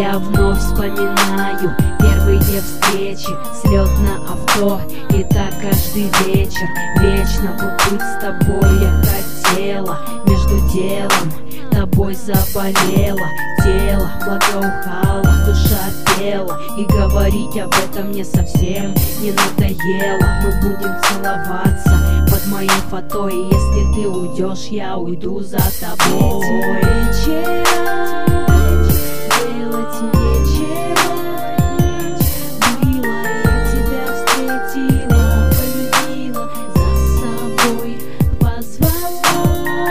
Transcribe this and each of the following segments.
Я вновь вспоминаю первые встречи, слет на авто, и так каждый вечер. Вечно бы быть с тобой я хотела, между делом тобой заболела. Тело благоухало, душа пела, и говорить об этом мне совсем не надоело. Мы будем целоваться под моим фото, и если ты уйдешь, я уйду за тобой. Делать нечего, было, я тебя встретила, полюбила, за собой позвала.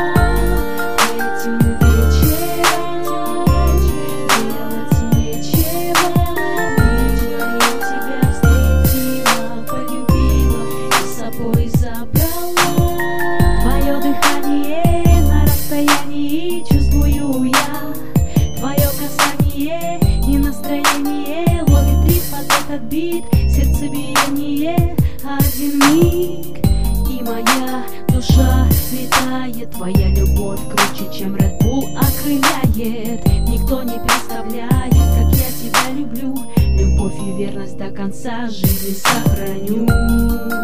Этим вечером делать нечего, было, я тебя встретила, полюбила, за собой забрала. Твое дыхание на расстоянии чувствую я, твое касание и настроение ловит ритм под этот бит, сердцебиение один миг, и моя душа летает. Твоя любовь круче, чем Red Bull окрыляет. Никто не представляет, как я тебя люблю. Любовь и верность до конца жизни сохраню.